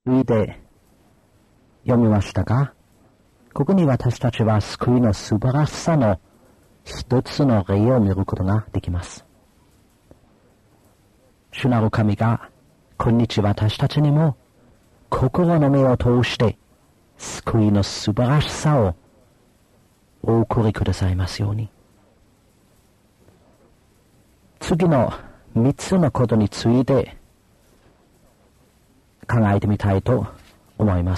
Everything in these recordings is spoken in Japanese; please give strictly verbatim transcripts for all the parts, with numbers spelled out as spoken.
上で読みましたが、ここに私たちは救いの素晴らしさの一つの例を見ることができます。主なる神が今日私たちにも心の目を通して救いの素晴らしさをお送りくださいますように。次の三つのことについて考えてみたいと思います。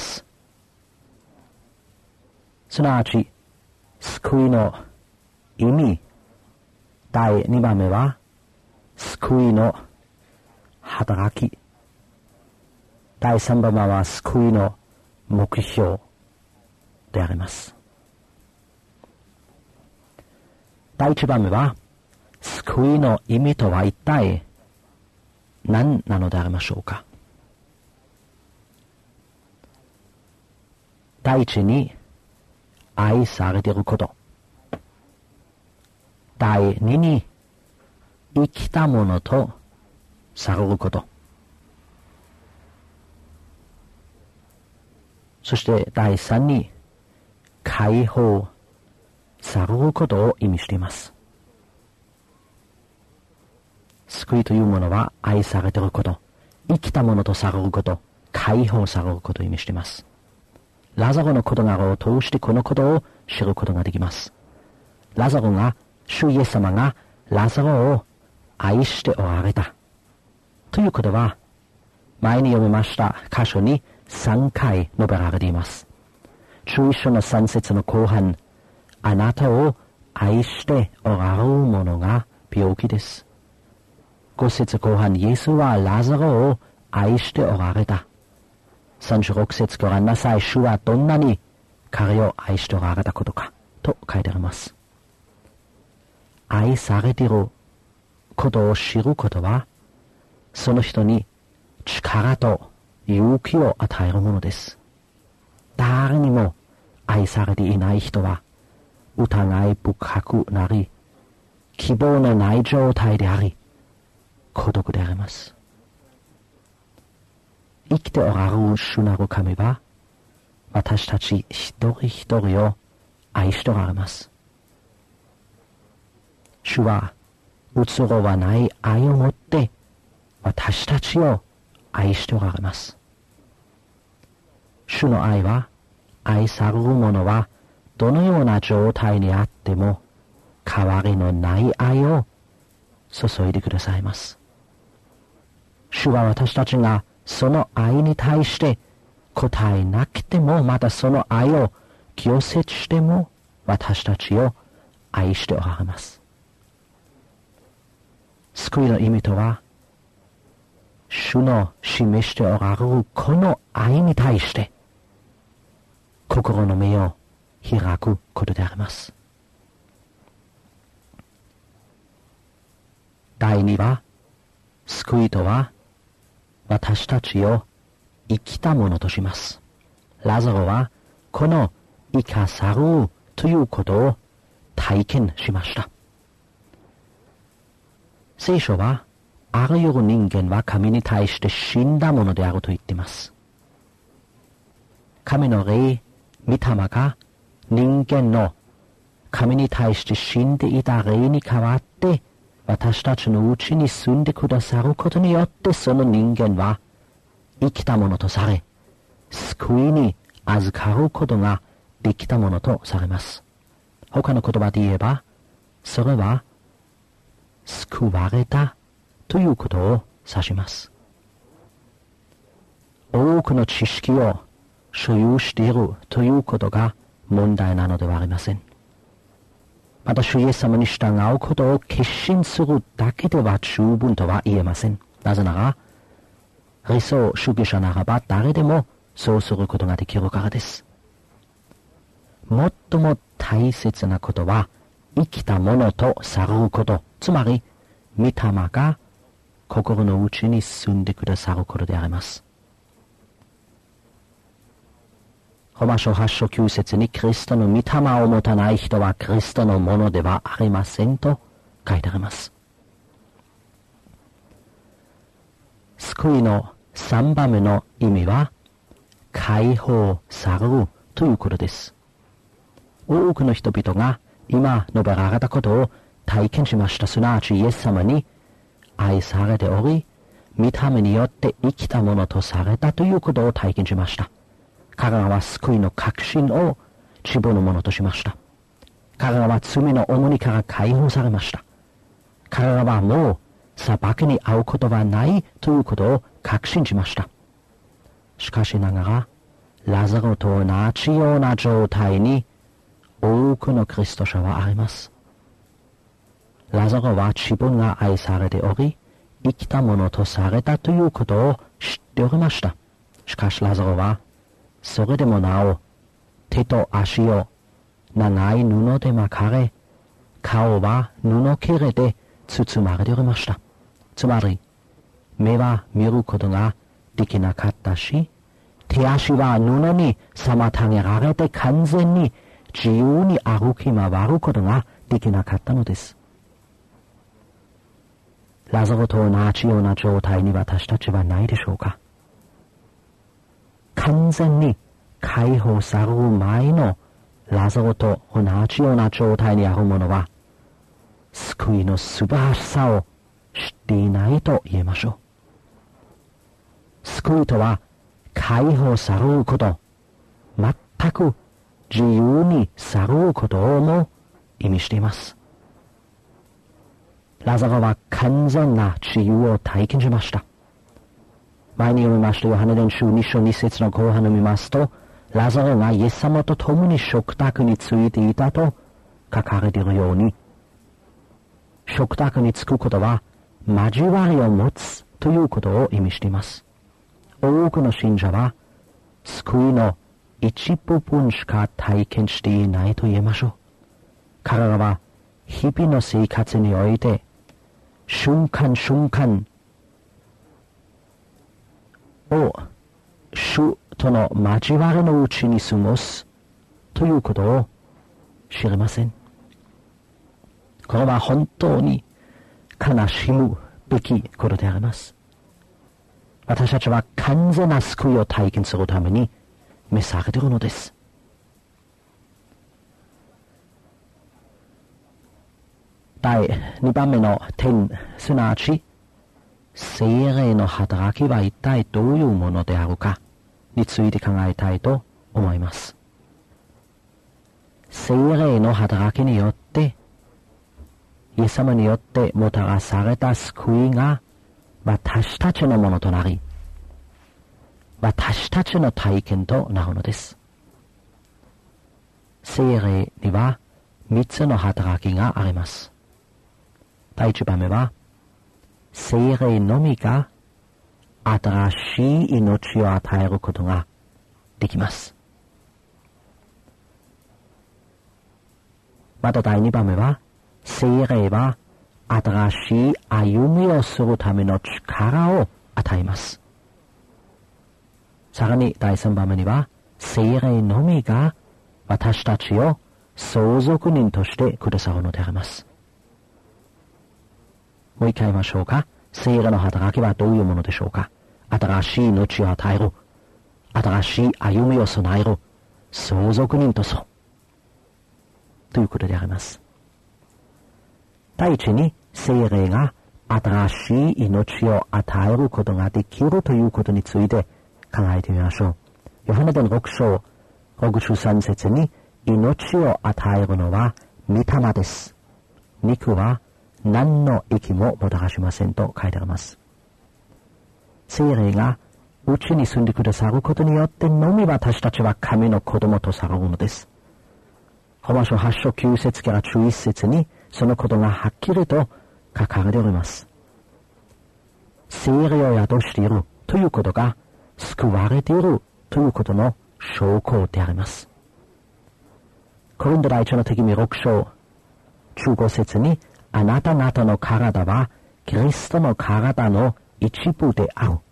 すなわち、救いの意味。第二番目は、救いの働き。第三番目は、救いの目標であります。第一番目は、救いの意味とは一体何なのでありましょうか。第一に、愛されていること。第二に、生きたものとされること。そして第三に、解放されることを意味しています。救いというものは愛されていること、生きたものとされること、解放されることを意味しています。ラザロの事柄を通してこのことを知ることができます。ラザロが、主イエス様がラザロを愛しておられた。ということは、前に読みました箇所にさんかい述べられています。注意書のさん節の後半、あなたを愛しておられる者が病気です。ご節後半、イエスはラザロを愛しておられた。さんじゅうろく節ご覧なさい。主はどんなに彼を愛しておられたことかと書いてあります。愛されていることを知ることは、その人に力と勇気を与えるものです。誰にも愛されていない人は疑い深くなり、希望のない状態であり、孤独であります。生きておられる主なる神は、私たち一人一人を愛しておられます。主は、うつろはない愛を持って、私たちを愛しておられます。主の愛は、愛される者は、どのような状態にあっても、変わりのない愛を注いでくださいます。主は私たちが、その愛に対して答えなくても、またその愛を拒絶しても私たちを愛しておられます。救いの意味とは、主の示しておられるこの愛に対して心の目を開くことであります。第二は、救いとは私たちを生きたものとします。ラザロはこの生かされるということを体験しました。聖書は、あらゆる人間は神に対して死んだものであると言っています。神の霊、御霊が人間の神に対して死んでいた霊に代わって、私たちのうちに住んでくださることによって、その人間は生きたものとされ、救いに預かることができたものとされます。他の言葉で言えば、それは救われたということを指します。多くの知識を所有しているということが問題なのではありません。また主イエス様に従うことを決心するだけでは十分とは言えません。なぜなら、理想主義者ならば誰でもそうすることができるからです。最も大切なことは、生きたものとされること、つまり、御霊が心の内に住んでくださることであります。ロマ書はち章きゅう節に、キリストの御霊を持たない人はキリストのものではありませんと書いてあります。救いの三番目の意味は、 解放されるということです。多くの人々が今述べられたことを体験しました。すなわちイエス様に愛されており、御霊によって生きたものとされたということを体験しました。彼らは救いの確信を自分のものとしました。彼らは罪の重荷から解放されました。彼らはもう裁きに遭うことはないということを確信しました。しかしながら、ラザロと同じような状態に多くのキリスト者はあります。ラザロは自分が愛されており、生きたものとされたということを知っておりました。しかしラザロは、それでもなお、手と足を長い布で巻かれ、顔は布切れで包まれておりました。つまり、目は見ることができなかったし、手足は布に妨げられて完全に自由に歩き回ることができなかったのです。ラザロと同じような状態に私たちはないでしょうか。完全に解放される前のラザロと同じような状態にある者は、救いの素晴らしさを知っていないと言えましょう。救いとは解放されること、全く自由にされることをも意味しています。ラザロは完全な自由を体験しました。前に読みましたヨハネ伝書に章に節の後半を見ますと、ラザロがイエス様と共に食卓についていたと書かれているように、食卓につくことは交わりを持つということを意味しています。多くの信者は救いの一部分しか体験していないと言えましょう。彼らは日々の生活において瞬間瞬間を主との交わりのうちに過ごすということを知りません。これは本当に悲しむべきことであります。私たちは完全な救いを体験するために召されているのです。第にばんめの点、すなわち聖霊の働きは一体どういうものであるかについて考えたいと思います。聖霊の働きによってイエス様によってもたらされた救いが私たちのものとなり、私たちの体験となるのです。聖霊には三つの働きがあります。第一番目は、聖霊のみが新しい命を与えることができます。また第二番目は、聖霊は新しい歩みをするための力を与えます。さらに第三番目には、聖霊のみが私たちを相続人としてくださるのであります。もう一回言いましょうか。聖霊の働きはどういうものでしょうか。新しい命を与える。新しい歩みを備える。相続人とする。ということであります。第一に、聖霊が新しい命を与えることができるということについて考えてみましょう。ヨハネ伝ろく章ろくじゅうさん節に、命を与えるのは御霊です。肉は何の益ももたらしませんと書いてあります。聖霊がうちに住んでくださることによってのみ私たちは神の子供とされるのです。ローマ書はち章きゅう節からじゅういち節にそのことがはっきりと書かれております。聖霊を宿しているということが救われているということの証拠であります。コリント第一の手紙ろく章じゅうご節に、あなた方の体はキリストの体の一部である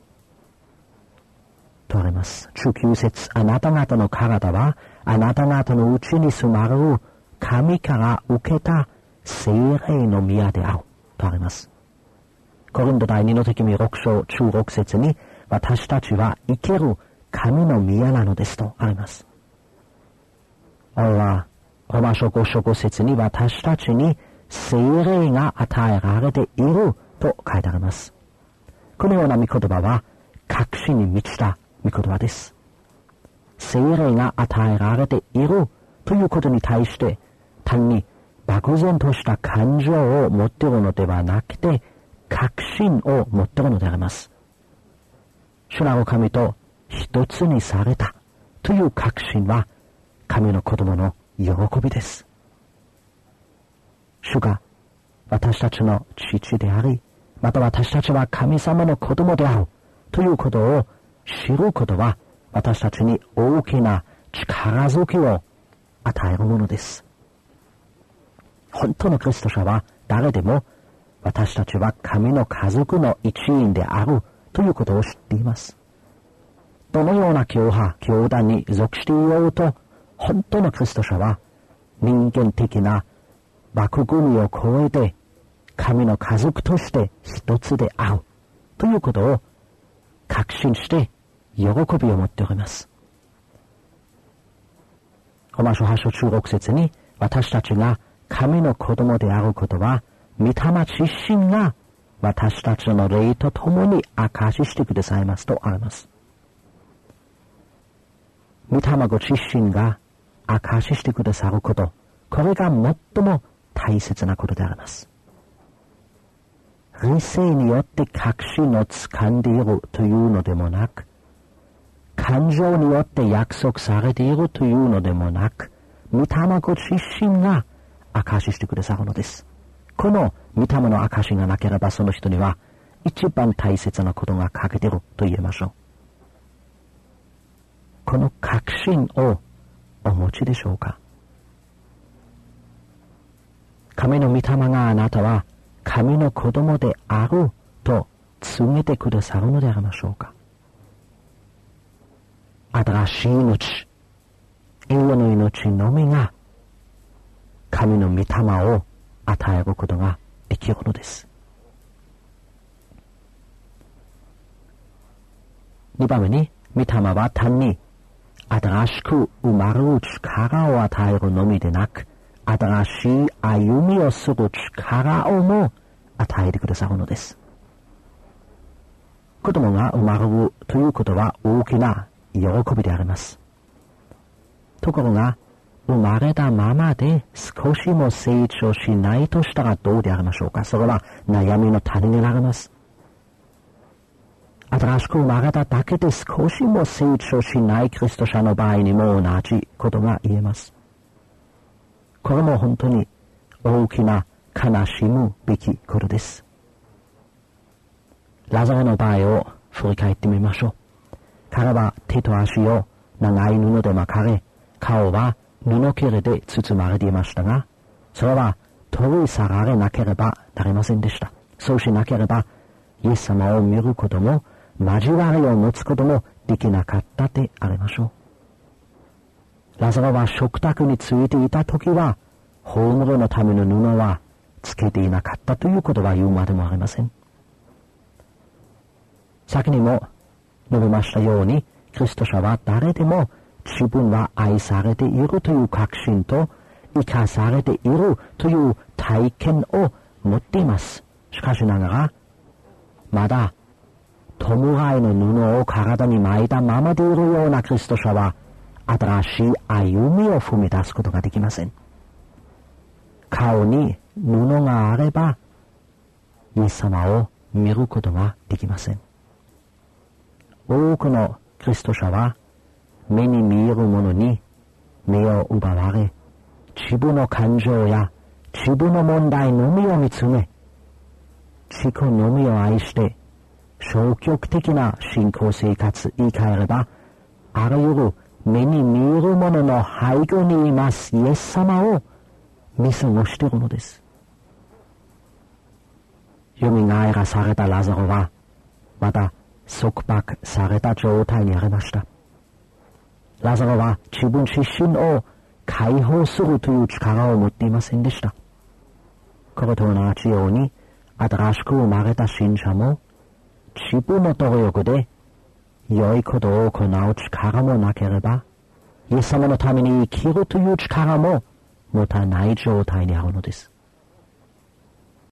とあります。じゅうきゅう節、あなた方の体はあなた方のうちに住まれる神から受けた聖霊の宮であるとあります。コリント第二の手紙ろく章じゅうろく節に、私たちは生ける神の宮なのですとあります。これはローマ書ご章ご節に私たちに聖霊が与えられていると書いてあります。このような御言葉は確信に満ちた御言葉です。聖霊が与えられているということに対して単に漠然とした感情を持っているのではなくて確信を持っているのであります。主なる神と一つにされたという確信は神の子供の喜びです。主が私たちの父であり、また私たちは神様の子供であるということを知ることは私たちに大きな力づきを与えるものです。本当のクリスト者は誰でも私たちは神の家族の一員であるということを知っています。どのような教派、教団に属していようと、本当のクリスト者は人間的な枠組みを超えて神の家族として一つであるということを確信して喜びを持っております。ローマ書はち章じゅうろく節に私たちが神の子供であることは御霊自身が私たちの霊と共に証ししてくださいますとあります。御霊ご自身が証ししてくださること、これが最も大切なことであります。理性によって確信をつかんでいるというのでもなく、感情によって約束されているというのでもなく、御霊ご自身が証ししてくださるのです。この御霊の証しがなければその人には一番大切なことが欠けていると言えましょう。この確信をお持ちでしょうか。神の御霊があなたは神の子供であると告げてくださるのでありましょうか。新しい命、永遠の命のみが神の御霊を与えることができるのです。にばんめに、御霊は単に新しく生まれる力を与えるのみでなく、新しい歩みをする力をも与えてくださるのです。子供が生まれるということは大きな喜びであります。ところが、生まれたままで少しも成長しないとしたらどうでありましょうか。それは悩みの種になります。新しく生まれただけで少しも成長しないキリスト者の場合にも同じことが言えます。これも本当に大きな悲しむべきことです。ラザロの場合を振り返ってみましょう。彼は手と足を長い布で巻かれ、顔は布切れで包まれていましたが、それは取り去られなければなりませんでした。そうしなければ、イエス様を見ることも、交わりを持つこともできなかったでありましょう。ラザロは食卓についていたときは、葬りのための布はつけていなかったということは言うまでもありません。先にも述べましたように、キリスト者は誰でも自分は愛されているという確信と生かされているという体験を持っています。しかしながら、まだ弔いの布を体に巻いたままでいるようなキリスト者は新しい歩みを踏み出すことができません。顔に布があればイエス様を見ることができません。多くのキリスト者は目に見えるものに目を奪われ、自分の感情や自分の問題のみを見つめ、自己のみを愛して消極的な信仰生活、言い換えれば、あらゆる目に見えるものの背後にいますイエス様を見過ごしているのです。蘇らされたラザロは、また束縛された状態にありました。ラザロは自分自身を解放するという力を持っていませんでした。これと同じように、新しく生まれた信者も、自分の努力で良いことを行う力もなければ、イエス様のために生きるという力も持たない状態にあるのです。